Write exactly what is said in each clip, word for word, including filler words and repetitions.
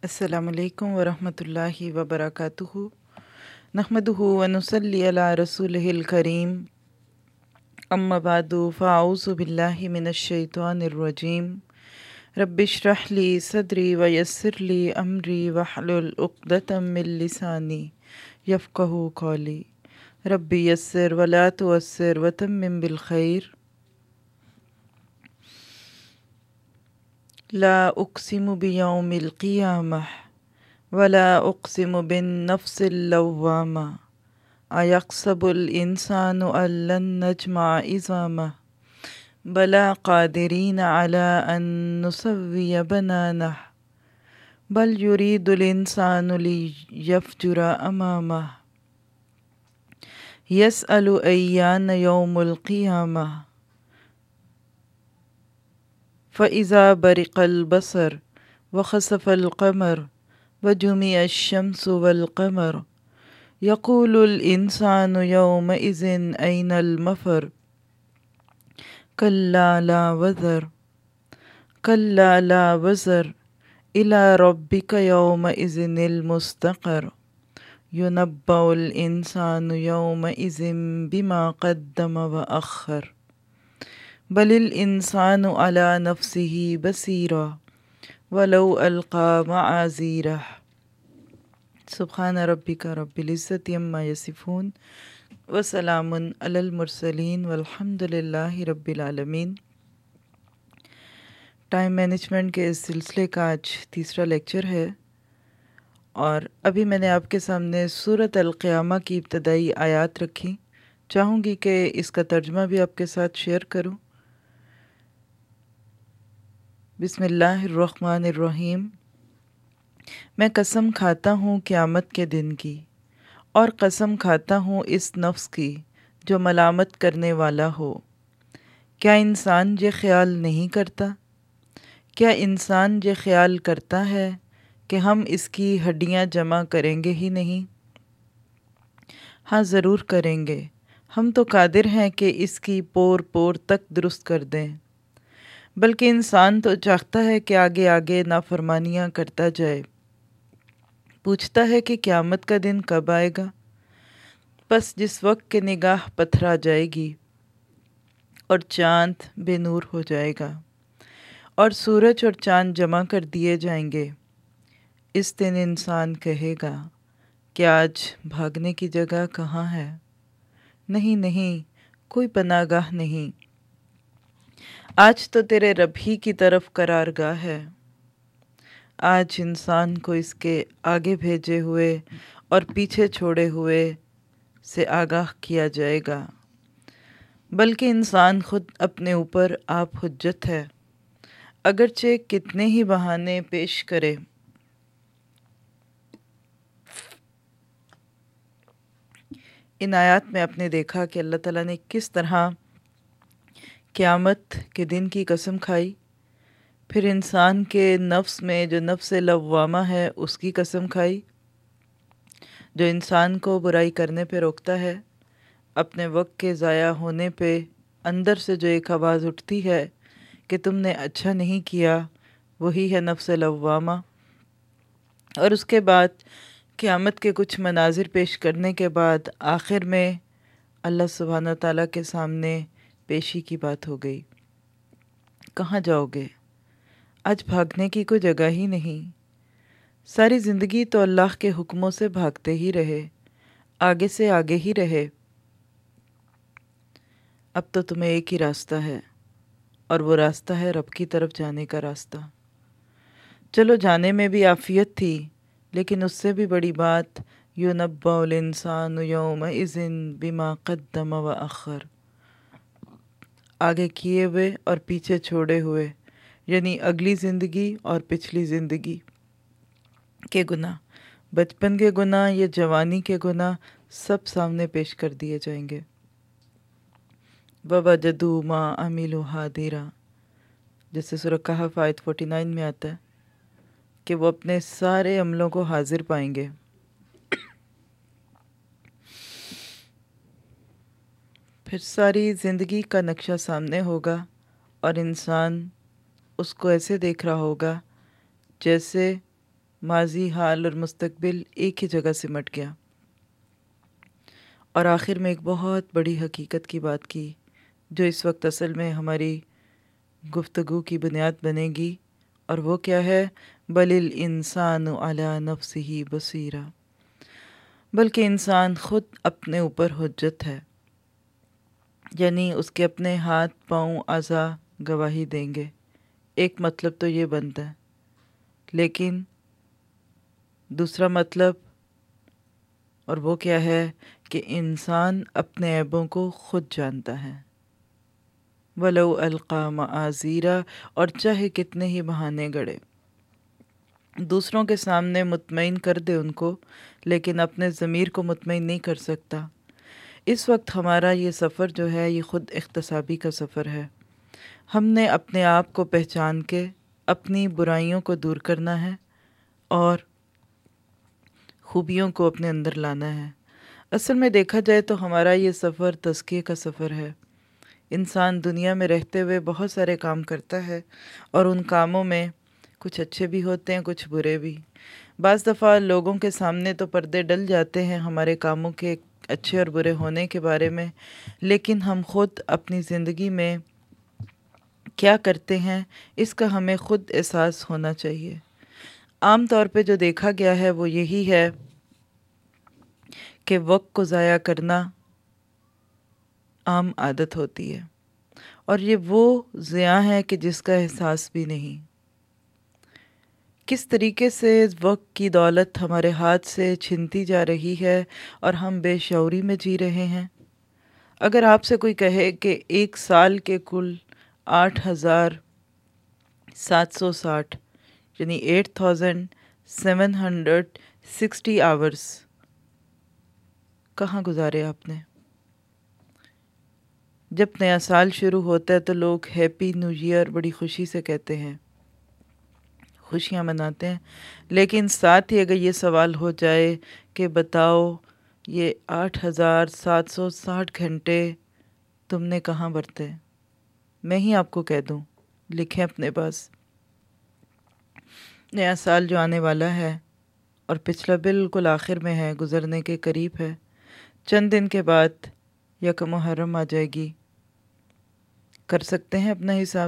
السلام علیکم ورحمۃ اللہ وبرکاتہ نحمدہ ونصلی علی رسولہ الکریم اما بعد فاعوذ باللہ من الشیطان الرجیم رب اشرح لی صدری ویسر لی امری واحلل عقدۃ من لسانی یفقہوا قولی رب یسر ولا تعسر وتمم بالخیر لا اقسم بیوم القیامہ ولا اقسم بالنفس اللوامہ ایحسب الانسان ان لن نجمع عظامہ بلا قادرین علی ان نسوی بنانہ بل یرید الانسان لیفجر امامہ یسأل ایان یوم القیامہ فَإِذَا بَرِقَ الْبَصَرُ وَخَسَفَ الْقَمَرُ وَجُمِعَ الشَّمْسُ وَالْقَمَرُ يَقُولُ الْإِنسَانُ يَوْمَئِذٍ أَيْنَ الْمَفَرُ كَلَّا لَا وَزَرَ كَلَّا لَا وَزَرَ إِلَى رَبِّكَ يَوْمَئِذٍ الْمُسْتَقَرُ يُنَبَّأُ الْإِنسَانُ يَوْمَئِذٍ بِمَا قَدَّمَ وَأَخَّرَ بل الانسان علی نفسہ بصیرہ ولو القی معاذیرہ سبحان ربک رب العزت عما یصفون وسلام علی المرسلین والحمد للہ رب العالمین۔ ٹائم مینجمنٹ کے اس سلسلے کا آج تیسرا لیکچر ہے، اور ابھی میں نے آپ کے سامنے سورۃ القیامہ کی ابتدائی آیات رکھی۔ چاہوں گی کہ اس کا ترجمہ بھی آپ کے ساتھ شیئر کروں۔ بسم اللہ الرحمن الرحیم۔ میں قسم کھاتا ہوں قیامت کے دن کی، اور قسم کھاتا ہوں اس نفس کی جو ملامت کرنے والا ہو۔ کیا انسان یہ خیال نہیں کرتا؟ کیا انسان یہ خیال کرتا ہے کہ ہم اس کی ہڈیاں جمع کریں گے ہی نہیں؟ ہاں ضرور کریں گے، ہم تو قادر ہیں کہ اس کی پور پور تک درست کر دیں۔ بلکہ انسان تو چاہتا ہے کہ آگے آگے نافرمانیاں کرتا جائے۔ پوچھتا ہے کہ قیامت کا دن کب آئے گا؟ بس جس وقت کہ نگاہ پتھرا جائے گی اور چاند بے نور ہو جائے گا اور سورج اور چاند جمع کر دیے جائیں گے، اس دن انسان کہے گا کہ آج بھاگنے کی جگہ کہاں ہے؟ نہیں نہیں، کوئی پناہ گاہ نہیں۔ آج تو تیرے رب ہی کی طرف قرار گاہ ہے۔ آج انسان کو اس کے آگے بھیجے ہوئے اور پیچھے چھوڑے ہوئے سے آگاہ کیا جائے گا۔ بلکہ انسان خود اپنے اوپر آپ حجت ہے، اگرچہ کتنے ہی بہانے پیش کرے۔ ان آیات میں آپ نے دیکھا کہ اللہ تعالیٰ نے کس طرح قیامت کے دن کی قسم کھائی، پھر انسان کے نفس میں جو نفس لوامہ ہے اس کی قسم کھائی، جو انسان کو برائی کرنے پہ روکتا ہے، اپنے وقت کے ضائع ہونے پہ اندر سے جو ایک آواز اٹھتی ہے کہ تم نے اچھا نہیں کیا، وہی ہے نفس لوامہ۔ اور اس کے بعد قیامت کے کچھ مناظر پیش کرنے کے بعد آخر میں اللہ سبحانہ تعالیٰ کے سامنے پیشی کی بات ہو گئی۔ کہاں جاؤ گے؟ آج بھاگنے کی کوئی جگہ ہی نہیں۔ ساری زندگی تو اللہ کے حکموں سے بھاگتے ہی رہے، آگے سے آگے ہی رہے۔ اب تو تمہیں ایک ہی راستہ ہے، اور وہ راستہ ہے رب کی طرف جانے کا راستہ۔ چلو جانے میں بھی عافیت تھی، لیکن اس سے بھی بڑی بات یُنَبَّأُ الْإِنسَانُ يَوْمَئِذٍ بِمَا قَدَّمَ وَأَخَّرَ، آگے کیے ہوئے اور پیچھے چھوڑے ہوئے، یعنی اگلی زندگی اور پچھلی زندگی کے گناہ، بچپن کے گناہ یا جوانی کے گناہ سب سامنے پیش کر دیے جائیں گے۔ وَوَجَدُوا مَا عَمِلُوا حَاضِرًا، جیسے سورہ کہف آیت انچاس میں آتا ہے کہ وہ اپنے سارے عملوں کو حاضر پائیں گے۔ پھر ساری زندگی کا نقشہ سامنے ہوگا اور انسان اس کو ایسے دیکھ رہا ہوگا جیسے ماضی، حال اور مستقبل ایک ہی جگہ سمٹ گیا، اور آخر میں ایک بہت بڑی حقیقت کی بات کی جو اس وقت اصل میں ہماری گفتگو کی بنیاد بنے گی، اور وہ کیا ہے؟ بل الانسان علی نفسہ بصیرہ، بلکہ انسان خود اپنے اوپر حجت ہے، یعنی اس کے اپنے ہاتھ پاؤں اعضاء گواہی دیں گے۔ ایک مطلب تو یہ بنتا ہے، لیکن دوسرا مطلب، اور وہ کیا ہے کہ انسان اپنے عیبوں کو خود جانتا ہے، وَلَوْ أَلْقَى مَعَاذِيرَ، اور چاہے کتنے ہی بہانے گڑے، دوسروں کے سامنے مطمئن کر دے ان کو، لیکن اپنے ضمیر کو مطمئن نہیں کر سکتا۔ اس وقت ہمارا یہ سفر جو ہے یہ خود احتسابی کا سفر ہے۔ ہم نے اپنے آپ کو پہچان کے اپنی برائیوں کو دور کرنا ہے اور خوبیوں کو اپنے اندر لانا ہے۔ اصل میں دیکھا جائے تو ہمارا یہ سفر تزکیے کا سفر ہے۔ انسان دنیا میں رہتے ہوئے بہت سارے کام کرتا ہے، اور ان کاموں میں کچھ اچھے بھی ہوتے ہیں، کچھ برے بھی۔ بعض دفعہ لوگوں کے سامنے تو پردے ڈل جاتے ہیں ہمارے کاموں کے اچھے اور برے ہونے کے بارے میں، لیکن ہم خود اپنی زندگی میں کیا کرتے ہیں اس کا ہمیں خود احساس ہونا چاہیے۔ عام طور پہ جو دیکھا گیا ہے وہ یہی ہے کہ وقت کو ضائع کرنا عام عادت ہوتی ہے، اور یہ وہ ضیاع ہے کہ جس کا احساس بھی نہیں۔ کس طریقے سے وقت کی دولت ہمارے ہاتھ سے چھنتی جا رہی ہے اور ہم بے شعوری میں جی رہے ہیں۔ اگر آپ سے کوئی کہے کہ ایک سال کے کل آٹھ ہزار سات سو ساٹھ یعنی eight thousand seven hundred sixty hours کہاں گزارے آپ نے؟ جب نیا سال شروع ہوتا ہے تو لوگ ہیپی نیو ایئر بڑی خوشی سے کہتے ہیں، خوشیاں مناتے ہیں، لیکن ساتھ ہی اگر یہ سوال ہو جائے کہ بتاؤ یہ آٹھ ہزار سات سو ساٹھ گھنٹے تم نے کہاں برتے؟ میں ہی آپ کو کہہ دوں، لکھیں اپنے پاس۔ نیا سال جو آنے والا ہے اور پچھلا بالکل آخر میں ہے، گزرنے کے قریب ہے، چند دن کے بعد یکم محرم آ جائے گی۔ کر سکتے ہیں اپنا حساب؟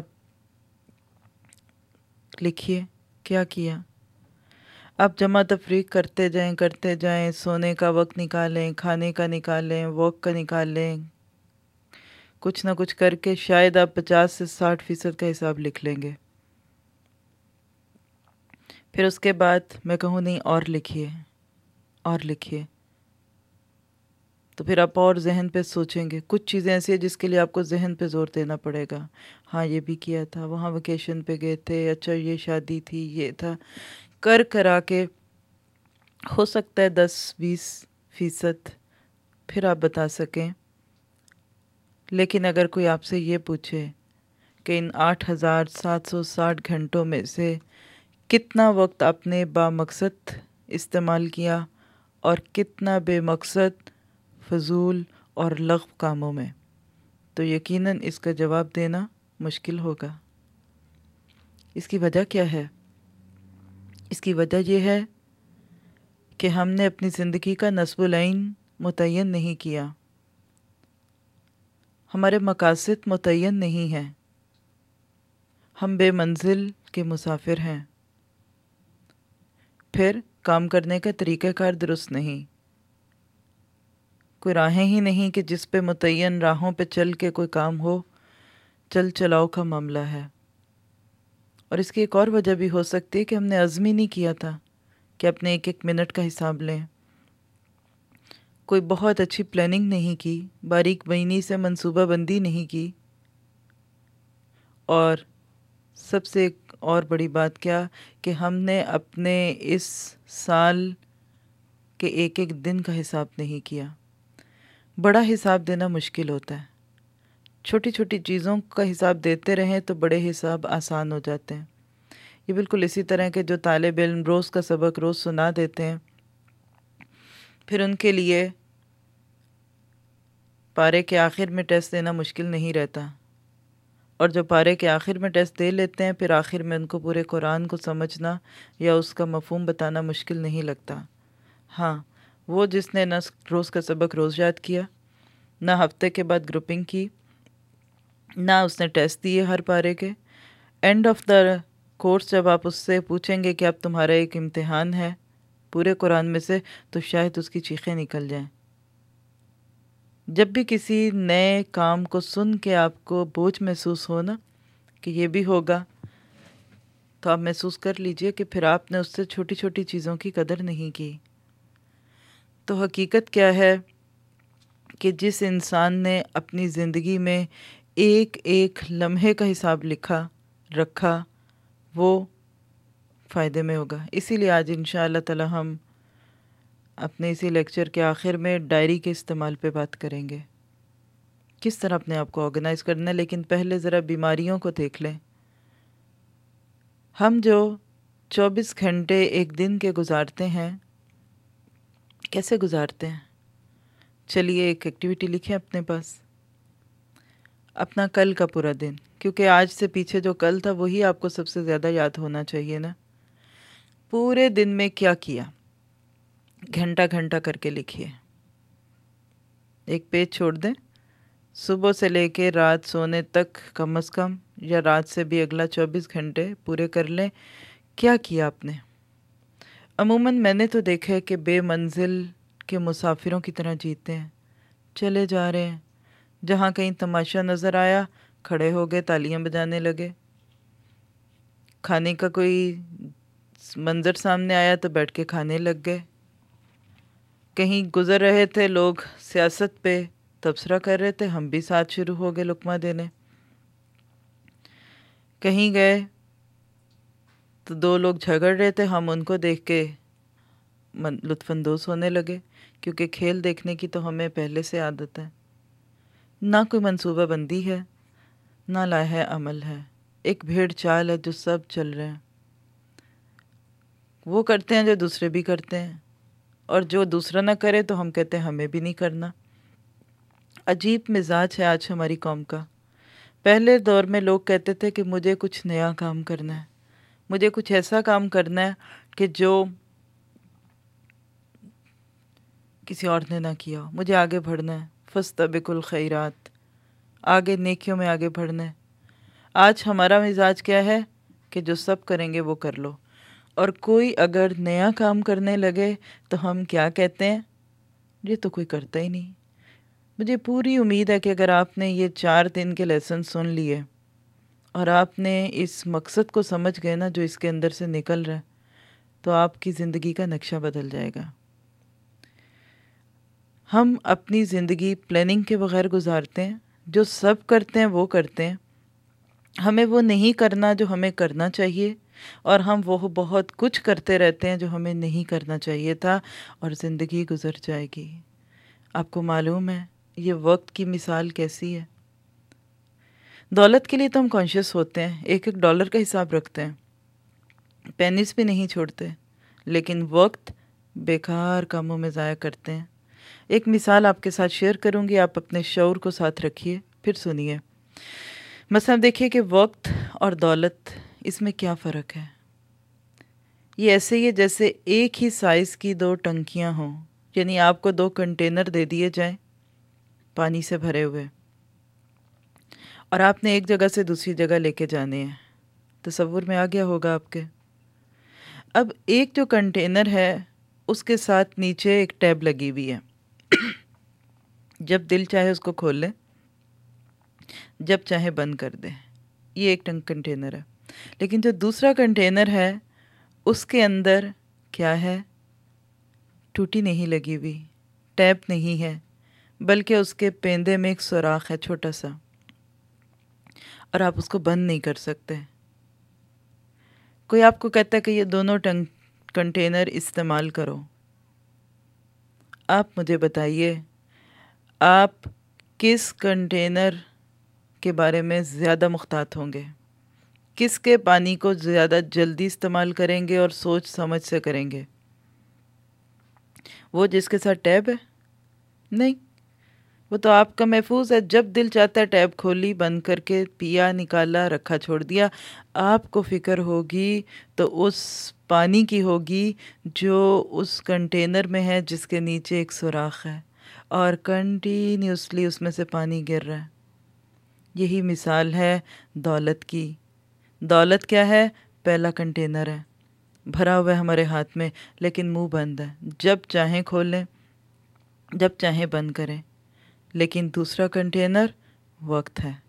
لکھیے کیا کیا۔ آپ جمع تفریق کرتے جائیں کرتے جائیں، سونے کا وقت نکالیں، کھانے کا نکالیں، واک کا نکالیں، کچھ نہ کچھ کر کے شاید آپ پچاس سے ساٹھ فیصد کا حساب لکھ لیں گے۔ پھر اس کے بعد میں کہوں نہیں اور لکھیے اور لکھیے، تو پھر آپ اور ذہن پہ سوچیں گے۔ کچھ چیزیں ایسی ہیں جس کے لیے آپ کو ذہن پہ زور دینا پڑے گا۔ ہاں یہ بھی کیا تھا، وہاں ویکیشن پہ گئے تھے، اچھا یہ شادی تھی، یہ تھا، کر کرا کے ہو سکتا ہے دس بیس فیصد پھر آپ بتا سکیں۔ لیکن اگر کوئی آپ سے یہ پوچھے کہ ان آٹھ ہزار سات سو ساٹھ گھنٹوں میں سے کتنا وقت آپ نے با مقصد استعمال کیا اور کتنا بے مقصد فضول اور لغو کاموں میں، تو یقیناً اس کا جواب دینا مشکل ہوگا۔ اس کی وجہ کیا ہے؟ اس کی وجہ یہ ہے کہ ہم نے اپنی زندگی کا نصب العین متعین نہیں کیا، ہمارے مقاصد متعین نہیں ہیں، ہم بے منزل کے مسافر ہیں، پھر کام کرنے کا طریقہ کار درست نہیں، کوئی راہیں ہی نہیں کہ جس پہ متعین راہوں پہ چل کے کوئی کام ہو، چل چلاؤ کا معاملہ ہے۔ اور اس کی ایک اور وجہ بھی ہو سکتی ہے کہ ہم نے عزم ہی نہیں کیا تھا کہ اپنے ایک ایک منٹ کا حساب لیں، کوئی بہت اچھی پلاننگ نہیں کی، باریک بینی سے منصوبہ بندی نہیں کی، اور سب سے ایک اور بڑی بات کیا کہ ہم نے اپنے اس سال کے ایک ایک دن کا حساب نہیں کیا۔ بڑا حساب دینا مشکل ہوتا ہے، چھوٹی چھوٹی چیزوں کا حساب دیتے رہیں تو بڑے حساب آسان ہو جاتے ہیں۔ یہ بالکل اسی طرح کے جو طالب علم روز کا سبق روز سنا دیتے ہیں، پھر ان کے لیے پارے کے آخر میں ٹیسٹ دینا مشکل نہیں رہتا، اور جو پارے کے آخر میں ٹیسٹ دے لیتے ہیں پھر آخر میں ان کو پورے قرآن کو سمجھنا یا اس کا مفہوم بتانا مشکل نہیں لگتا۔ ہاں، وہ جس نے نہ روز کا سبق روز یاد کیا، نہ ہفتے کے بعد گروپنگ کی، نہ اس نے ٹیسٹ دیے ہر پارے کے، اینڈ آف دا کورس جب آپ اس سے پوچھیں گے کہ اب تمہارا ایک امتحان ہے پورے قرآن میں سے، تو شاید اس کی چیخیں نکل جائیں۔ جب بھی کسی نئے کام کو سن کے آپ کو بوجھ محسوس ہو نا کہ یہ بھی ہوگا، تو آپ محسوس کر لیجئے کہ پھر آپ نے اس سے چھوٹی چھوٹی چیزوں کی قدر نہیں کی۔ تو حقیقت کیا ہے کہ جس انسان نے اپنی زندگی میں ایک ایک لمحے کا حساب لکھا رکھا وہ فائدے میں ہوگا۔ اسی لیے آج انشاءاللہ تعالی ہم اپنے اسی لیکچر کے آخر میں ڈائری کے استعمال پہ بات کریں گے، کس طرح اپنے آپ کو آرگنائز کرنا ہے۔ لیکن پہلے ذرا بیماریوں کو دیکھ لیں۔ ہم جو چوبیس گھنٹے ایک دن کے گزارتے ہیں، کیسے گزارتے ہیں؟ چلیے ایک ایکٹیویٹی لکھیں اپنے پاس، اپنا کل کا پورا دن، کیونکہ آج سے پیچھے جو کل تھا وہی آپ کو سب سے زیادہ یاد ہونا چاہیے نا۔ پورے دن میں کیا کیا، گھنٹہ گھنٹہ کر کے لکھیے۔ ایک پیج چھوڑ دیں، صبح سے لے کے رات سونے تک کم از کم، یا رات سے بھی اگلا چوبیس گھنٹے پورے کر لیں کیا کیا آپ نے۔ عموماً میں نے تو دیکھا ہے کہ بے منزل کے مسافروں کی طرح جیتے ہیں، چلے جا رہے ہیں، جہاں کہیں تماشا نظر آیا کھڑے ہو گئے تالیاں بجانے لگے، کھانے کا کوئی منظر سامنے آیا تو بیٹھ کے کھانے لگ گئے، کہیں گزر رہے تھے لوگ سیاست پہ تبصرہ کر رہے تھے، ہم بھی ساتھ شروع ہو گئے لقمہ دینے، کہیں گئے تو دو لوگ جھگڑ رہے تھے، ہم ان کو دیکھ کے لطف اندوز ہونے لگے، کیونکہ کھیل دیکھنے کی تو ہمیں پہلے سے عادت ہے۔ نہ کوئی منصوبہ بندی ہے، نہ لائحہ عمل ہے، ایک بھیڑ چال ہے جو سب چل رہے ہیں۔ وہ کرتے ہیں جو دوسرے بھی کرتے ہیں، اور جو دوسرا نہ کرے تو ہم کہتے ہیں ہمیں بھی نہیں کرنا۔ عجیب مزاج ہے آج ہماری قوم کا۔ پہلے دور میں لوگ کہتے تھے کہ مجھے کچھ نیا کام کرنا ہے، مجھے کچھ ایسا کام کرنا ہے کہ جو کسی اور نے نہ کیا ہو، مجھے آگے بڑھنا ہے، فاستبقوا الخیرات، آگے نیکیوں میں آگے بڑھنا ہے۔ آج ہمارا مزاج کیا ہے کہ جو سب کریں گے وہ کر لو، اور کوئی اگر نیا کام کرنے لگے تو ہم کیا کہتے ہیں، یہ تو کوئی کرتا ہی نہیں۔ مجھے پوری امید ہے کہ اگر آپ نے یہ چار دن کے لیسن سن لیے اور آپ نے اس مقصد کو سمجھ گئے نا جو اس کے اندر سے نکل رہا ہے، تو آپ کی زندگی کا نقشہ بدل جائے گا۔ ہم اپنی زندگی پلاننگ کے بغیر گزارتے ہیں، جو سب کرتے ہیں وہ کرتے ہیں، ہمیں وہ نہیں کرنا جو ہمیں کرنا چاہیے، اور ہم وہ بہت کچھ کرتے رہتے ہیں جو ہمیں نہیں کرنا چاہیے تھا، اور زندگی گزر جائے گی۔ آپ کو معلوم ہے یہ وقت کی مثال کیسی ہے؟ دولت کے لیے تو ہم کانشیس ہوتے ہیں، ایک ایک ڈالر کا حساب رکھتے ہیں، پینیز بھی نہیں چھوڑتے، لیکن وقت بیکار کاموں میں ضائع کرتے ہیں۔ ایک مثال آپ کے ساتھ شیئر کروں گی، آپ اپنے شعور کو ساتھ رکھیے پھر سنیے۔ مثلا دیکھیے کہ وقت اور دولت، اس میں کیا فرق ہے؟ یہ ایسے ہی ہے جیسے ایک ہی سائز کی دو ٹنکیاں ہوں، یعنی آپ کو دو کنٹینر دے دیے جائیں پانی سے بھرے ہوئے، اور آپ نے ایک جگہ سے دوسری جگہ لے کے جانے ہیں۔ تصور میں آ گیا ہوگا آپ کے۔ اب ایک جو کنٹینر ہے اس کے ساتھ نیچے ایک ٹیب لگی ہوئی ہے، جب دل چاہے اس کو کھول لیں، جب چاہے بند کر دیں۔ یہ ایک ٹنک کنٹینر ہے، لیکن جو دوسرا کنٹینر ہے اس کے اندر کیا ہے؟ ٹوٹی نہیں لگی ہوئی، ٹیب نہیں ہے، بلکہ اس کے پیندے میں ایک سوراخ ہے چھوٹا سا، اور آپ اس کو بند نہیں کر سکتے۔ کوئی آپ کو کہتا ہے کہ یہ دونوں ٹنک کنٹینر استعمال کرو، آپ مجھے بتائیے آپ کس کنٹینر کے بارے میں زیادہ محتاط ہوں گے؟ کس کے پانی کو زیادہ جلدی استعمال کریں گے اور سوچ سمجھ سے کریں گے؟ وہ جس کے ساتھ ٹیب ہے؟ نہیں، وہ تو آپ کا محفوظ ہے، جب دل چاہتا ہے ٹیب کھولی، بند کر کے پیا، نکالا، رکھا، چھوڑ دیا۔ آپ کو فکر ہوگی تو اس پانی کی ہوگی جو اس کنٹینر میں ہے جس کے نیچے ایک سوراخ ہے اور کنٹینیوسلی اس میں سے پانی گر رہا ہے۔ یہی مثال ہے دولت کی۔ دولت کیا ہے؟ پہلا کنٹینر ہے، بھرا ہوا ہے ہمارے ہاتھ میں، لیکن منہ بند ہے، جب چاہیں کھولیں، جب چاہیں بند کریں۔ لیکن دوسرا کنٹینر وقت ہے،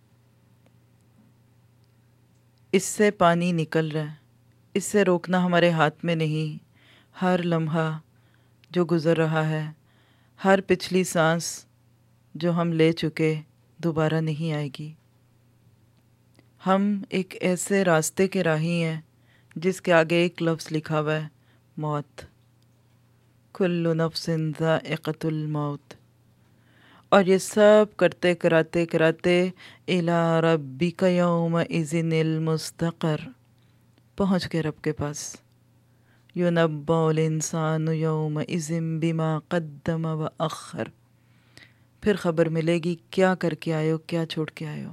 اس سے پانی نکل رہا ہے، اس سے روکنا ہمارے ہاتھ میں نہیں۔ ہر لمحہ جو گزر رہا ہے، ہر پچھلی سانس جو ہم لے چکے، دوبارہ نہیں آئے گی۔ ہم ایک ایسے راستے کے راہی ہیں جس کے آگے ایک لفظ لکھا ہوا ہے، موت۔ کل نفس ذائقۃ الموت۔ اور یہ سب کرتے کراتے کراتے الی ربک یومئذ المستقر، پہنچ کے رب کے پاس۔ یُنبّأ الانسان یومئذ بما قدم وأخر، پھر خبر ملے گی کیا کر کے آئے ہو، کیا چھوڑ کے آئے ہو۔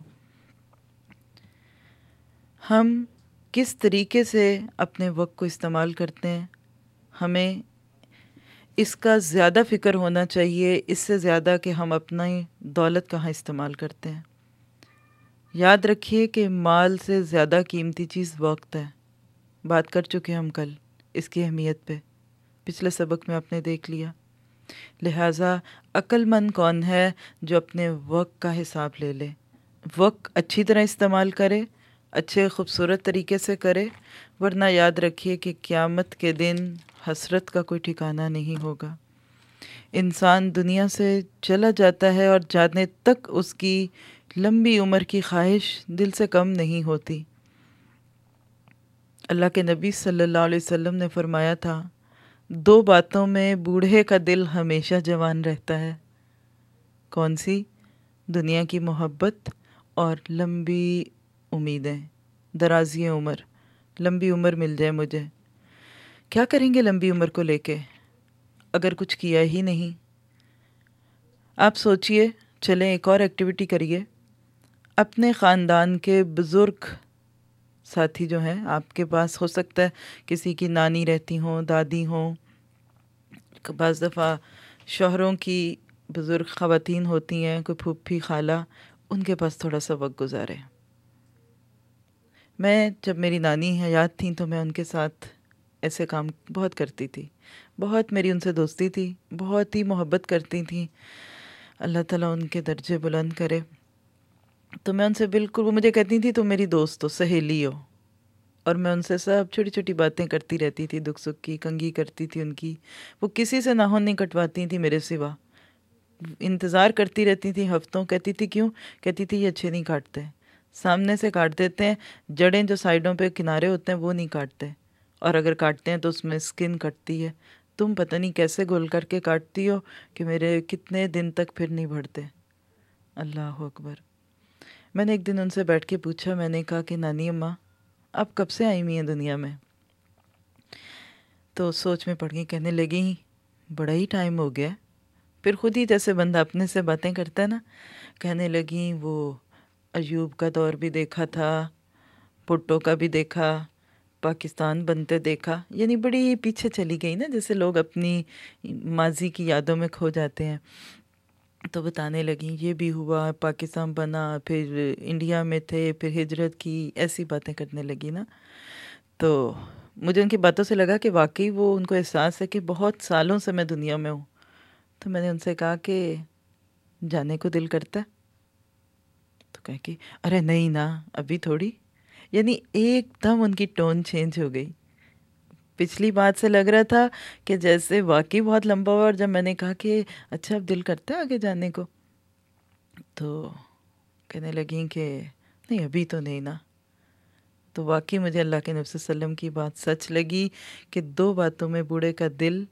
ہم کس طریقے سے اپنے وقت کو استعمال کرتے ہیں، ہمیں اس کا زیادہ فکر ہونا چاہیے، اس سے زیادہ کہ ہم اپنی دولت کہاں استعمال کرتے ہیں۔ یاد رکھیے کہ مال سے زیادہ قیمتی چیز وقت ہے۔ بات کر چکے ہم کل اس کی اہمیت پہ، پچھلے سبق میں آپ نے دیکھ لیا۔ لہٰذا عقل مند کون ہے؟ جو اپنے وقت کا حساب لے لے، وقت اچھی طرح استعمال کرے، اچھے خوبصورت طریقے سے کرے، ورنہ یاد رکھیے کہ قیامت کے دن حسرت کا کوئی ٹھکانہ نہیں ہوگا۔ انسان دنیا سے چلا جاتا ہے اور جانے تک اس کی لمبی عمر کی خواہش دل سے کم نہیں ہوتی۔ اللہ کے نبی صلی اللہ علیہ وسلم نے فرمایا تھا، دو باتوں میں بوڑھے کا دل ہمیشہ جوان رہتا ہے۔ کون سی؟ دنیا کی محبت اور لمبی امیدیں، درازی عمر، لمبی عمر مل جائے مجھے۔ کیا کریں گے لمبی عمر کو لے کے اگر کچھ کیا ہی نہیں؟ آپ سوچئے، چلیں ایک اور ایکٹیویٹی کریے۔ اپنے خاندان کے بزرگ ساتھی جو ہیں، آپ کے پاس ہو سکتا ہے کسی کی نانی رہتی ہوں، دادی ہوں، بعض دفعہ شوہروں کی بزرگ خواتین ہوتی ہیں، کوئی پھوپھی خالہ، ان کے پاس تھوڑا سا وقت گزارے۔ میں جب میری نانی حیات تھیں تو میں ان کے ساتھ ایسے کام بہت کرتی تھی، بہت میری ان سے دوستی تھی، بہت ہی محبت کرتی تھیں، اللہ تعالیٰ ان کے درجے بلند کرے۔ تو میں ان سے بالکل، وہ مجھے کہتی تھی تم میری دوست ہو، سہیلی ہو، اور میں ان سے سب چھوٹی چھوٹی باتیں کرتی رہتی تھی، دکھ سکھ کی، کنگھی کرتی تھی ان کی۔ وہ کسی سے ناخن نہیں کٹواتی تھی میرے سوا، انتظار کرتی رہتی تھی ہفتوں، کہتی تھی کیوں؟ کہتی تھی یہ اچھے نہیں کاٹتے، سامنے سے کاٹ دیتے ہیں، جڑیں جو سائڈوں پہ کنارے ہوتے ہیں وہ نہیں کاٹتے، اور اگر کاٹتے ہیں تو اس میں سکن کٹتی ہے۔ تم پتہ نہیں کیسے گول کر کے کاٹتی ہو کہ میرے کتنے دن تک پھر نہیں بڑھتے۔ اللہ اکبر۔ میں نے ایک دن ان سے بیٹھ کے پوچھا، میں نے کہا کہ نانی اماں آپ کب سے آئی ہوئی ہیں دنیا میں؟ تو سوچ میں پڑ گئی، کہنے لگی بڑا ہی ٹائم ہو گیا۔ پھر خود ہی جیسے بندہ اپنے سے باتیں کرتا ہے نا، کہنے لگی وہ ایوب کا دور بھی دیکھا تھا، بھٹو کا بھی دیکھا، پاکستان بنتے دیکھا، یعنی بڑی پیچھے چلی گئی نا، جیسے لوگ اپنی ماضی کی یادوں میں کھو جاتے ہیں۔ تو بتانے لگیں یہ بھی ہوا، پاکستان بنا، پھر انڈیا میں تھے، پھر ہجرت کی، ایسی باتیں کرنے لگی نا۔ تو مجھے ان کی باتوں سے لگا کہ واقعی وہ ان کو احساس ہے کہ بہت سالوں سے میں دنیا میں ہوں۔ تو میں نے ان سے کہا کہ جانے کو دل کرتا ہے؟ تو کہا کہ ارے نہیں نا، ابھی تھوڑی۔ یعنی ایک دم ان کی ٹون چینج ہو گئی۔ پچھلی بات سے لگ رہا تھا کہ جیسے واقعی بہت لمبا ہوا، اور جب میں نے کہا کہ اچھا اب دل کرتا ہے آگے جانے کو، تو کہنے لگیں کہ نہیں ابھی تو نہیں نا۔ تو واقعی مجھے اللہ کے نبی صلی اللہ علیہ وسلم کی بات سچ لگی کہ دو باتوں میں بوڑھے کا دل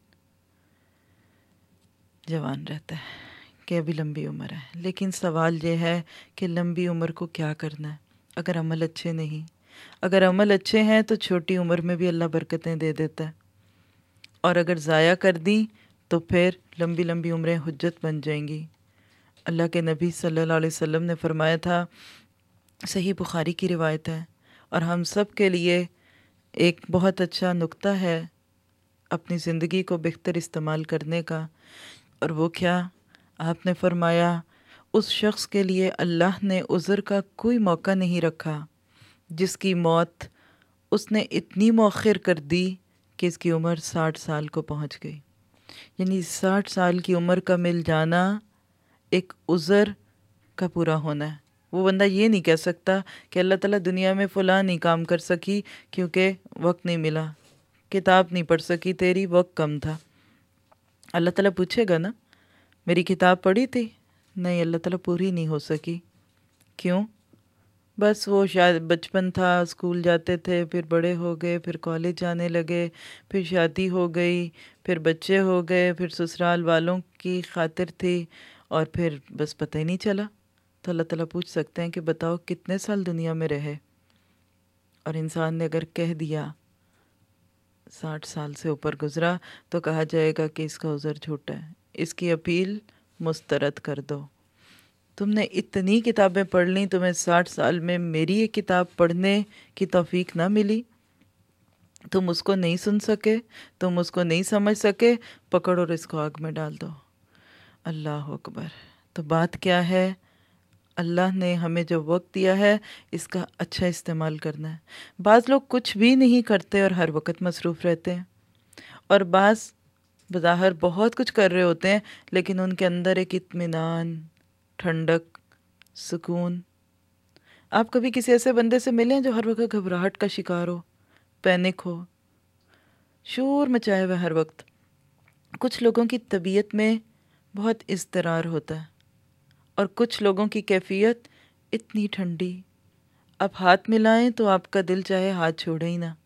جوان رہتا ہے کہ ابھی لمبی عمر ہے۔ لیکن سوال یہ ہے کہ لمبی عمر کو کیا کرنا ہے اگر عمل اچھے نہیں؟ اگر عمل اچھے ہیں تو چھوٹی عمر میں بھی اللہ برکتیں دے دیتا ہے، اور اگر ضائع کر دیں تو پھر لمبی لمبی عمریں حجت بن جائیں گی۔ اللہ کے نبی صلی اللہ علیہ وسلم نے فرمایا تھا، صحیح بخاری کی روایت ہے، اور ہم سب کے لیے ایک بہت اچھا نقطہ ہے اپنی زندگی کو بہتر استعمال کرنے کا، اور وہ کیا؟ آپ نے فرمایا اس شخص کے لیے اللہ نے عذر کا کوئی موقع نہیں رکھا جس کی موت اس نے اتنی مؤخر کر دی کہ اس کی عمر ساٹھ سال کو پہنچ گئی۔ یعنی ساٹھ سال کی عمر کا مل جانا ایک عذر کا پورا ہونا ہے۔ وہ بندہ یہ نہیں کہہ سکتا کہ اللہ تعالیٰ دنیا میں فلاں نہیں کام کر سکی کیونکہ وقت نہیں ملا، کتاب نہیں پڑھ سکی تیری، وقت کم تھا۔ اللہ تعالیٰ پوچھے گا نا، میری کتاب پڑھی تھی؟ نہیں، اللہ تعالیٰ پوری نہیں ہو سکی۔ کیوں؟ بس وہ شاید بچپن تھا، اسکول جاتے تھے، پھر بڑے ہو گئے، پھر کالج جانے لگے، پھر شادی ہو گئی، پھر بچے ہو گئے، پھر سسرال والوں کی خاطر تھی، اور پھر بس پتہ ہی نہیں چلا۔ تو اللہ تعالیٰ پوچھ سکتے ہیں کہ بتاؤ کتنے سال دنیا میں رہے؟ اور انسان نے اگر کہہ دیا ساٹھ سال سے اوپر گزرا تو کہا جائے گا کہ اس کا عذر جھوٹا ہے، اس کی اپیل مسترد کر دو۔ تم نے اتنی کتابیں پڑھ لیں، تمہیں ساٹھ سال میں میری ایک کتاب پڑھنے کی توفیق نہ ملی، تم اس کو نہیں سن سکے، تم اس کو نہیں سمجھ سکے، پکڑو اور اس کو آگ میں ڈال دو۔ اللہ اکبر۔ تو بات کیا ہے؟ اللہ نے ہمیں جو وقت دیا ہے اس کا اچھا استعمال کرنا ہے۔ بعض لوگ کچھ بھی نہیں کرتے اور ہر وقت مصروف رہتے ہیں، اور بعض بظاہر بہت کچھ کر رہے ہوتے ہیں لیکن ان کے اندر ایک اطمینان، ٹھنڈک، سکون۔ آپ کبھی کسی ایسے بندے سے ملیں جو ہر وقت گھبراہٹ کا شکار ہو، پینک ہو، شور مچائے ہوئے ہر وقت؟ کچھ لوگوں کی طبیعت میں بہت اضطرار ہوتا ہے، اور کچھ لوگوں کی کیفیت اتنی ٹھنڈی، آپ ہاتھ ملائیں تو آپ کا دل چاہے ہاتھ چھوڑے ہی نہ،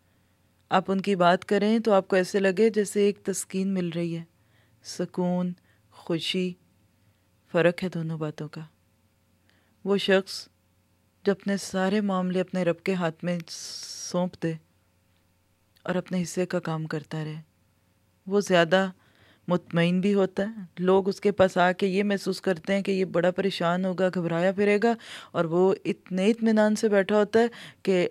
آپ ان کی بات کریں تو آپ کو ایسے لگے جیسے ایک تسکین مل رہی ہے، سکون، خوشی۔ فرق ہے دونوں باتوں کا۔ وہ شخص جو اپنے سارے معاملے اپنے رب کے ہاتھ میں سونپ دے اور اپنے حصے کا کام کرتا رہے، وہ زیادہ مطمئن بھی ہوتا ہے۔ لوگ اس کے پاس آ کے یہ محسوس کرتے ہیں کہ یہ بڑا پریشان ہوگا، گھبرایا پھرے گا، اور وہ اتنے اطمینان سے بیٹھا ہوتا ہے کہ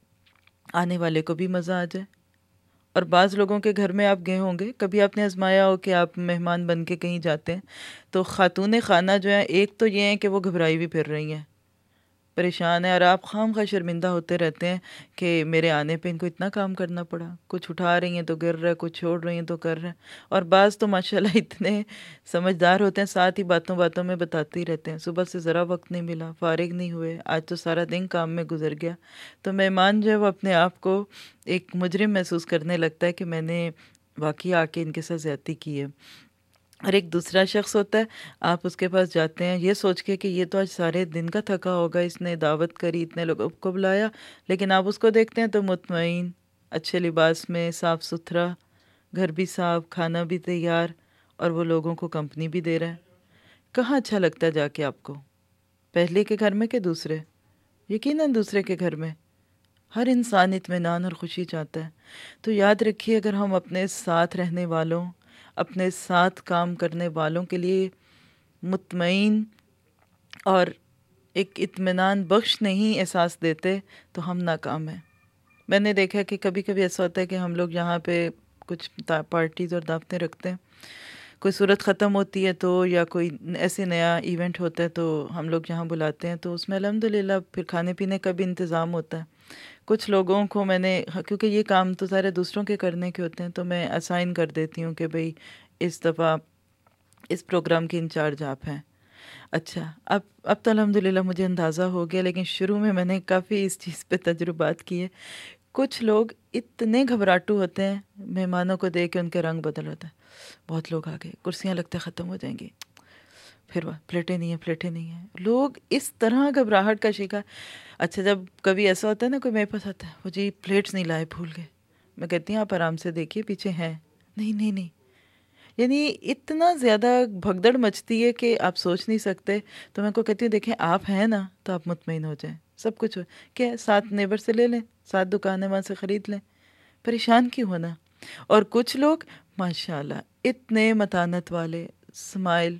آنے والے کو بھی مزہ آ جائے۔ اور بعض لوگوں کے گھر میں آپ گئے ہوں گے، کبھی آپ نے آزمایا ہو کہ آپ مہمان بن کے کہیں جاتے ہیں تو خاتون خانہ جو ہیں، ایک تو یہ ہیں کہ وہ گھبرائی بھی پھر رہی ہیں، پریشان ہے، اور آپ خام خواہ شرمندہ ہوتے رہتے ہیں کہ میرے آنے پہ ان کو اتنا کام کرنا پڑا، کچھ اٹھا رہی ہیں تو گر رہا ہے، کچھ چھوڑ رہی ہیں تو کر رہے ہیں۔ اور بعض تو ماشاءاللہ اتنے سمجھدار ہوتے ہیں، ساتھ ہی باتوں باتوں میں بتاتے ہی رہتے ہیں، صبح سے ذرا وقت نہیں ملا، فارغ نہیں ہوئے، آج تو سارا دن کام میں گزر گیا۔ تو مہمان جو ہے وہ اپنے آپ کو ایک مجرم محسوس کرنے لگتا ہے کہ میں نے واقعی آ کے ان کے ساتھ زیادتی کی ہے۔ اور ایک دوسرا شخص ہوتا ہے، آپ اس کے پاس جاتے ہیں یہ سوچ کے کہ یہ تو آج سارے دن کا تھکا ہوگا، اس نے دعوت کری، اتنے لوگوں کو بلایا، لیکن آپ اس کو دیکھتے ہیں تو مطمئن، اچھے لباس میں، صاف ستھرا، گھر بھی صاف، کھانا بھی تیار، اور وہ لوگوں کو کمپنی بھی دے رہا ہے۔ کہاں اچھا لگتا ہے جا کے آپ کو؟ پہلے کے گھر میں کہ دوسرے؟ یقیناً دوسرے کے گھر میں۔ ہر انسان اطمینان اور خوشی چاہتا ہے۔ تو یاد رکھیے، اگر ہم اپنے ساتھ رہنے والوں، اپنے ساتھ کام کرنے والوں کے لیے مطمئن اور ایک اطمینان بخش نہیں احساس دیتے تو ہم ناکام ہیں۔ میں نے دیکھا کہ کبھی کبھی ایسا ہوتا ہے کہ ہم لوگ یہاں پہ کچھ پارٹیز اور دعوتیں رکھتے ہیں، کوئی صورت ختم ہوتی ہے تو، یا کوئی ایسے نیا ایونٹ ہوتا ہے تو ہم لوگ یہاں بلاتے ہیں، تو اس میں الحمدللہ پھر کھانے پینے کا بھی انتظام ہوتا ہے۔ کچھ لوگوں کو میں نے، کیونکہ یہ کام تو سارے دوسروں کے کرنے کے ہوتے ہیں، تو میں اسائن کر دیتی ہوں کہ بھئی اس دفعہ اس پروگرام کی انچارج آپ ہیں۔ اچھا، اب اب تو الحمدللہ مجھے اندازہ ہو گیا، لیکن شروع میں میں نے کافی اس چیز پہ تجربات کیے۔ کچھ لوگ اتنے گھبراٹو ہوتے ہیں، مہمانوں کو دیکھ کے ان کے رنگ بدل ہوتا ہے، بہت لوگ آ گئے، کرسیاں لگتے ختم ہو جائیں گی، پھر وہ پلیٹیں نہیں ہیں، پلیٹیں نہیں ہیں، لوگ اس طرح گھبراہٹ کا شکار۔ اچھا، جب کبھی ایسا ہوتا ہے نا، کوئی میرے پاس آتا ہے، وہ جی پلیٹس نہیں لائے، بھول گئے، میں کہتی ہوں آپ آرام سے دیکھیے پیچھے ہیں، نہیں نہیں نہیں، یعنی اتنا زیادہ بھگدڑ مچتی ہے کہ آپ سوچ نہیں سکتے۔ تو میں کو کہتی ہوں دیکھیں آپ ہیں نا تو آپ مطمئن ہو جائیں، سب کچھ ہو کیا، ساتھ نیبر سے لے لیں، ساتھ دکان ہے وہاں سے خرید لیں، پریشان کیوں ہونا۔ اور کچھ لوگ ماشاءاللہ اتنے متانت والے، اسمائل،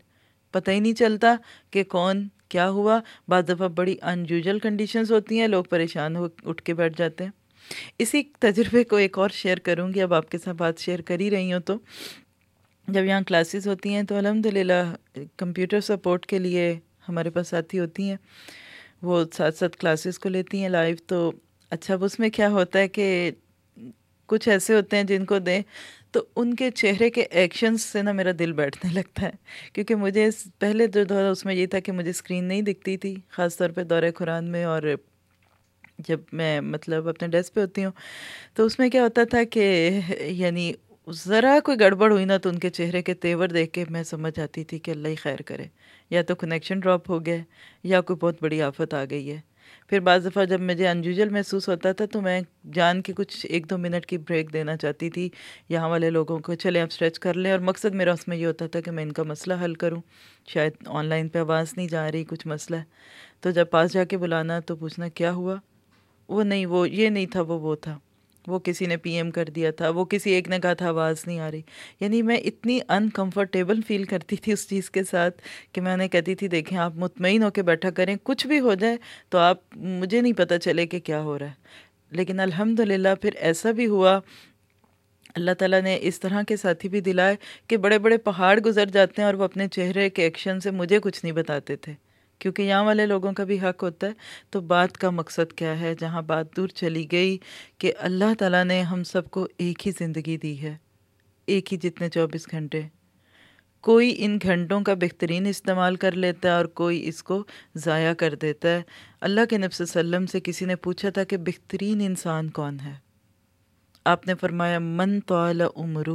پتہ ہی نہیں چلتا کہ کون کیا ہوا. بعض دفعہ بڑی انیوژل کنڈیشنز ہوتی ہیں، لوگ پریشان ہو اٹھ کے بیٹھ جاتے ہیں. اسی تجربے کو ایک اور شیئر کروں گی. اب آپ کے ساتھ بات شیئر کر ہی رہی ہوں تو جب یہاں کلاسز ہوتی ہیں تو الحمدللہ کمپیوٹر سپورٹ کے لیے ہمارے پاس ساتھی ہوتی ہیں، وہ ساتھ ساتھ کلاسز کو لیتی ہیں لائیو. تو اچھا اب اس میں کیا ہوتا ہے کہ کچھ ایسے ہوتے ہیں جن کو دیں تو ان کے چہرے کے ایکشنز سے نا میرا دل بیٹھنے لگتا ہے، کیونکہ مجھے اس- پہلے جو دور اس میں یہ تھا کہ مجھے اسکرین نہیں دکھتی تھی، خاص طور پہ دورہ قرآن میں، اور جب میں مطلب اپنے ڈیسک پہ ہوتی ہوں تو اس میں کیا ہوتا تھا کہ یعنی ذرا کوئی گڑبڑ ہوئی نا تو ان کے چہرے کے تیور دیکھ کے میں سمجھ جاتی تھی کہ اللہ ہی خیر کرے، یا تو کنیکشن ڈراپ ہو گیا یا کوئی بہت بڑی آفت آ گئی ہے. پھر بعض دفعہ جب مجھے انیوژل محسوس ہوتا تھا تو میں جان کے کچھ ایک دو منٹ کی بریک دینا چاہتی تھی یہاں والے لوگوں کو، چلیں آپ اسٹریچ کر لیں. اور مقصد میرا اس میں یہ ہوتا تھا کہ میں ان کا مسئلہ حل کروں، شاید آن لائن پہ آواز نہیں جا رہی، کچھ مسئلہ ہے. تو جب پاس جا کے بلانا تو پوچھنا کیا ہوا، وہ نہیں وہ یہ نہیں تھا، وہ وہ تھا، وہ کسی نے پی ایم کر دیا تھا، وہ کسی ایک نے کہا تھا آواز نہیں آ رہی. یعنی میں اتنی انکمفرٹیبل فیل کرتی تھی اس چیز کے ساتھ کہ میں انہیں کہتی تھی دیکھیں آپ مطمئن ہو کے بیٹھا کریں، کچھ بھی ہو جائے تو آپ مجھے نہیں پتہ چلے کہ کیا ہو رہا ہے. لیکن الحمدللہ پھر ایسا بھی ہوا، اللہ تعالیٰ نے اس طرح کے ساتھی بھی دلائے کہ بڑے بڑے پہاڑ گزر جاتے ہیں اور وہ اپنے چہرے کے ایکشن سے مجھے کچھ نہیں بتاتے تھے، کیونکہ یہاں والے لوگوں کا بھی حق ہوتا ہے. تو بات کا مقصد کیا ہے، جہاں بات دور چلی گئی کہ اللہ تعالیٰ نے ہم سب کو ایک ہی زندگی دی ہے، ایک ہی جتنے چوبیس گھنٹے. کوئی ان گھنٹوں کا بہترین استعمال کر لیتا ہے اور کوئی اس کو ضائع کر دیتا ہے. اللہ کے نبی صلی اللہ علیہ وسلم سے کسی نے پوچھا تھا کہ بہترین انسان کون ہے؟ آپ نے فرمایا من طال عمرہ،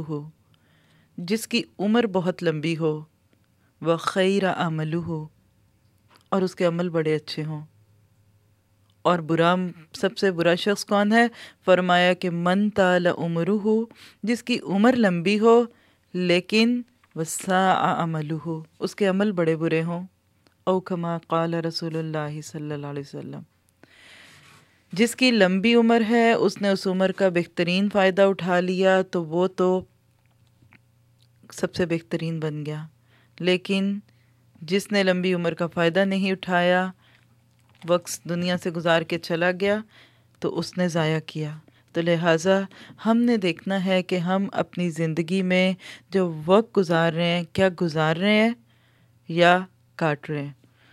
جس کی عمر بہت لمبی ہو، وخیر عملہ، اور اس کے عمل بڑے اچھے ہوں. اور برا سب سے برا شخص کون ہے؟ فرمایا کہ من طال عمرہ، جس کی عمر لمبی ہو لیکن وساء عملہ، اس کے عمل بڑے برے ہوں. او کما قال رسول اللہ صلی اللہ علیہ وسلم، جس کی لمبی عمر ہے اس نے اس عمر کا بہترین فائدہ اٹھا لیا تو وہ تو سب سے بہترین بن گیا، لیکن جس نے لمبی عمر کا فائدہ نہیں اٹھایا، وقت دنیا سے گزار کے چلا گیا، تو اس نے ضائع کیا. تو لہٰذا ہم نے دیکھنا ہے کہ ہم اپنی زندگی میں جو وقت گزار رہے ہیں کیا گزار رہے ہیں یا کاٹ رہے ہیں.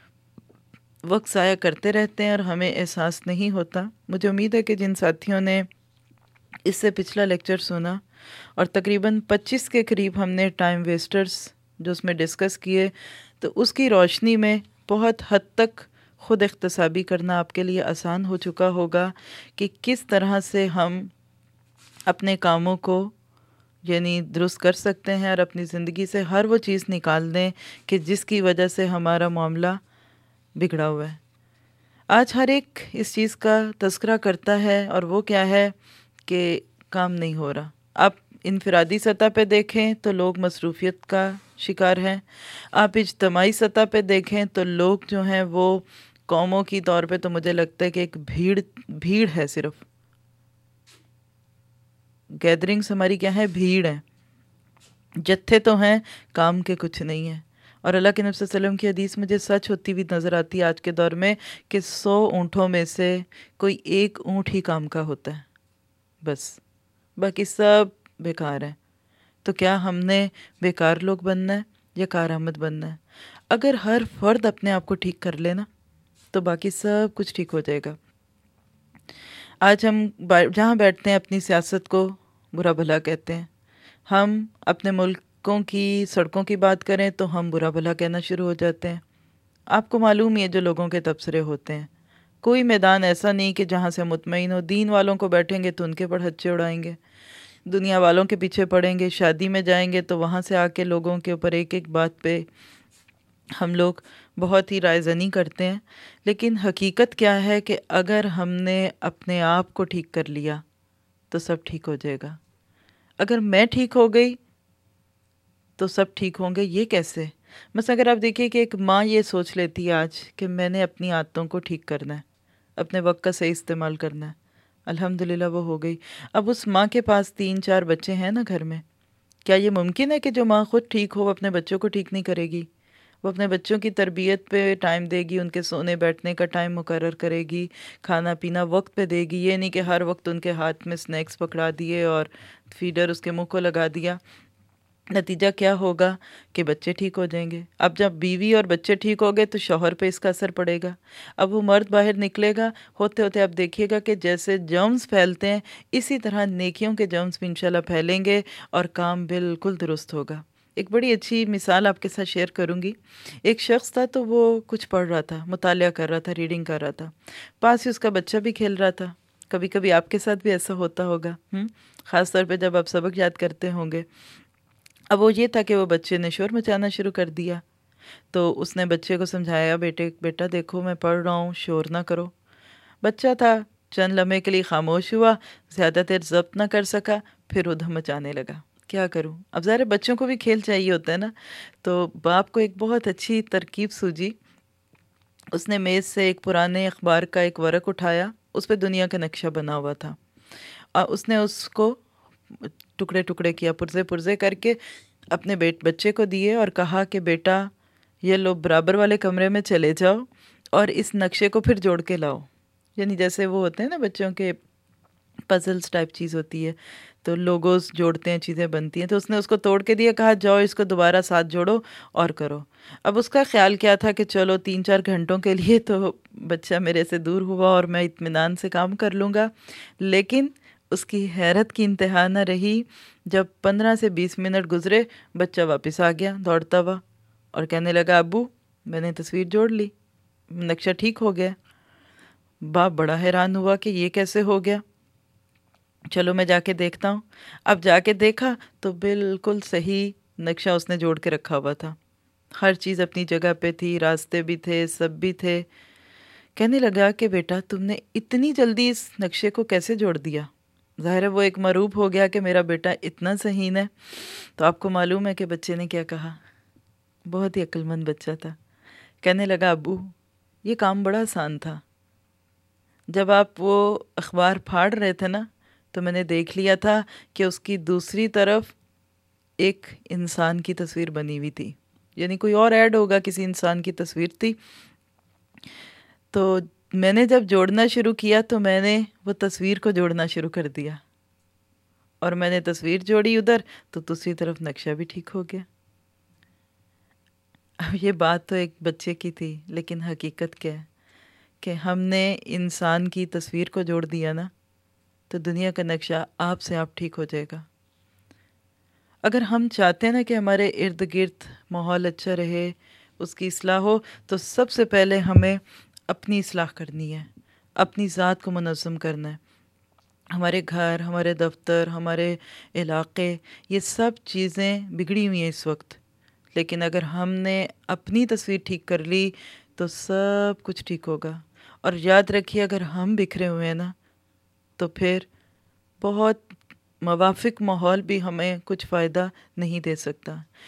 وقت ضائع کرتے رہتے ہیں اور ہمیں احساس نہیں ہوتا. مجھے امید ہے کہ جن ساتھیوں نے اس سے پچھلا لیکچر سنا اور تقریباً پچیس کے قریب ہم نے ٹائم ویسٹرز جو اس میں ڈسکس کیے، تو اس کی روشنی میں بہت حد تک خود احتسابی کرنا آپ کے لیے آسان ہو چکا ہوگا کہ کس طرح سے ہم اپنے کاموں کو یعنی درست کر سکتے ہیں اور اپنی زندگی سے ہر وہ چیز نکال دیں کہ جس کی وجہ سے ہمارا معاملہ بگڑا ہوا ہے. آج ہر ایک اس چیز کا تذکرہ کرتا ہے، اور وہ کیا ہے کہ کام نہیں ہو رہا. آپ انفرادی سطح پہ دیکھیں تو لوگ مصروفیت کا شکار ہیں، آپ اجتماعی سطح پہ دیکھیں تو لوگ جو ہیں وہ قوموں کی طور پہ تو مجھے لگتا ہے کہ ایک بھیڑ بھیڑ ہے، صرف گیدرنگز ہماری کیا ہے، بھیڑ ہے، جتھے تو ہیں کام کے کچھ نہیں ہیں. اور اللہ کے نبی صلی اللہ علیہ وسلم کی حدیث مجھے سچ ہوتی ہوئی نظر آتی ہے آج کے دور میں کہ سو اونٹوں میں سے کوئی ایک اونٹ ہی کام کا ہوتا ہے، بس باقی سب بیکار ہیں. تو کیا ہم نے بیکار لوگ بننا ہے یا کارآمد بننا ہے؟ اگر ہر فرد اپنے آپ کو ٹھیک کر لینا تو باقی سب کچھ ٹھیک ہو جائے گا. آج ہم جہاں بیٹھتے ہیں اپنی سیاست کو برا بھلا کہتے ہیں، ہم اپنے ملکوں کی سڑکوں کی بات کریں تو ہم برا بھلا کہنا شروع ہو جاتے ہیں. آپ کو معلوم ہی ہے جو لوگوں کے تبصرے ہوتے ہیں، کوئی میدان ایسا نہیں کہ جہاں سے مطمئن ہو. دین والوں کو بیٹھیں گے تو ان کے پر ہچے اڑائیں گے، دنیا والوں کے پیچھے پڑیں گے، شادی میں جائیں گے تو وہاں سے آ کے لوگوں کے اوپر ایک ایک بات پہ ہم لوگ بہت ہی رائے زنی کرتے ہیں. لیکن حقیقت کیا ہے کہ اگر ہم نے اپنے آپ کو ٹھیک کر لیا تو سب ٹھیک ہو جائے گا. اگر میں ٹھیک ہو گئی تو سب ٹھیک ہوں گے. یہ کیسے؟ مثلا اگر آپ دیکھیے کہ ایک ماں یہ سوچ لیتی ہے آج کہ میں نے اپنی عادتوں کو ٹھیک کرنا ہے، اپنے وقت کا صحیح استعمال کرنا ہے، الحمدللہ وہ ہو گئی. اب اس ماں کے پاس تین چار بچے ہیں نا گھر میں، کیا یہ ممکن ہے کہ جو ماں خود ٹھیک ہو وہ اپنے بچوں کو ٹھیک نہیں کرے گی؟ وہ اپنے بچوں کی تربیت پہ ٹائم دے گی، ان کے سونے بیٹھنے کا ٹائم مقرر کرے گی، کھانا پینا وقت پہ دے گی، یہ نہیں کہ ہر وقت ان کے ہاتھ میں سنیکس پکڑا دیے اور فیڈر اس کے منہ کو لگا دیا۔ نتیجہ کیا ہوگا کہ بچے ٹھیک ہو جائیں گے۔ اب جب بیوی اور بچے ٹھیک ہو گئے تو شوہر پہ اس کا اثر پڑے گا۔ اب وہ مرد باہر نکلے گا، ہوتے ہوتے آپ دیکھیے گا کہ جیسے جرمز پھیلتے ہیں اسی طرح نیکیوں کے جرمز بھی انشاءاللہ پھیلیں گے اور کام بالکل درست ہوگا۔ ایک بڑی اچھی مثال آپ کے ساتھ شیئر کروں گی۔ ایک شخص تھا تو وہ کچھ پڑھ رہا تھا، مطالعہ کر رہا تھا، ریڈنگ کر رہا تھا، پاس ہی اس کا بچہ بھی کھیل رہا تھا۔ کبھی کبھی آپ کے ساتھ بھی ایسا ہوتا ہوگا، ہم خاص طور پہ جب آپ سبق یاد کرتے ہوں گے۔ اب وہ یہ تھا کہ وہ بچے نے شور مچانا شروع کر دیا، تو اس نے بچے کو سمجھایا، بیٹے بیٹا دیکھو میں پڑھ رہا ہوں، شور نہ کرو۔ بچہ تھا، چند لمحے کے لیے خاموش ہوا، زیادہ دیر ضبط نہ کر سکا، پھر ادھم مچانے لگا۔ کیا کروں؟ اب ظاہر بچوں کو بھی کھیل چاہیے ہوتا ہے نا، تو باپ کو ایک بہت اچھی ترکیب سوجی۔ اس نے میز سے ایک پرانے اخبار کا ایک ورق اٹھایا، اس پہ دنیا کا نقشہ بنا ہوا تھا، اور اس نے اس کو ٹکڑے ٹکڑے کیا، پرزے پرزے کر کے اپنے بیٹ بچے کو دیے اور کہا کہ بیٹا یہ لو برابر والے کمرے میں چلے جاؤ اور اس نقشے کو پھر جوڑ کے لاؤ۔ یعنی جیسے وہ ہوتے ہیں نا بچوں کے پزلز ٹائپ چیز ہوتی ہے، تو لوگوز جوڑتے ہیں، چیزیں بنتی ہیں، تو اس نے اس کو توڑ کے دیا، کہا جاؤ اس کو دوبارہ ساتھ جوڑو اور کرو۔ اب اس کا خیال کیا تھا کہ چلو تین چار گھنٹوں کے لیے تو بچہ میرے سے دور ہوا اور میں اطمینان سے کام کر لوں گا، لیکن اس کی حیرت کی انتہا نہ رہی جب پندرہ سے بیس منٹ گزرے، بچہ واپس آ گیا دوڑتا ہوا اور کہنے لگا ابو میں نے تصویر جوڑ لی، نقشہ ٹھیک ہو گیا۔ باپ بڑا حیران ہوا کہ یہ کیسے ہو گیا، چلو میں جا کے دیکھتا ہوں۔ اب جا کے دیکھا تو بالکل صحیح نقشہ اس نے جوڑ کے رکھا ہوا تھا، ہر چیز اپنی جگہ پہ تھی، راستے بھی تھے، سب بھی تھے۔ کہنے لگا کہ بیٹا تم نے اتنی جلدی اس نقشے کو کیسے جوڑ دیا؟ ظاہر ہے وہ ایک مروب ہو گیا کہ میرا بیٹا اتنا ذہین ہے۔ تو آپ کو معلوم ہے کہ بچے نے کیا کہا؟ بہت ہی عقل مند بچہ تھا۔ کہنے لگا ابو یہ کام بڑا آسان تھا، جب آپ وہ اخبار پھاڑ رہے تھے نا تو میں نے دیکھ لیا تھا کہ اس کی دوسری طرف ایک انسان کی تصویر بنی ہوئی تھی، یعنی کوئی اور ایڈ ہوگا، کسی انسان کی تصویر تھی۔ تو میں نے جب جوڑنا شروع کیا تو میں نے وہ تصویر کو جوڑنا شروع کر دیا، اور میں نے تصویر جوڑی ادھر تو دوسری طرف نقشہ بھی ٹھیک ہو گیا۔ اب یہ بات تو ایک بچے کی تھی، لیکن حقیقت کیا ہے کہ ہم نے انسان کی تصویر کو جوڑ دیا نا تو دنیا کا نقشہ آپ سے آپ ٹھیک ہو جائے گا۔ اگر ہم چاہتے ہیں نا کہ ہمارے ارد گرد ماحول اچھا رہے، اس کی اصلاح ہو، تو سب سے پہلے ہمیں اپنی اصلاح کرنی ہے، اپنی ذات کو منظم کرنا ہے۔ ہمارے گھر، ہمارے دفتر، ہمارے علاقے، یہ سب چیزیں بگڑی ہوئی ہیں اس وقت، لیکن اگر ہم نے اپنی تصویر ٹھیک کر لی تو سب کچھ ٹھیک ہوگا۔ اور یاد رکھیے اگر ہم بکھرے ہوئے ہیں نا تو پھر بہت موافق ماحول بھی ہمیں کچھ فائدہ نہیں دے سکتا۔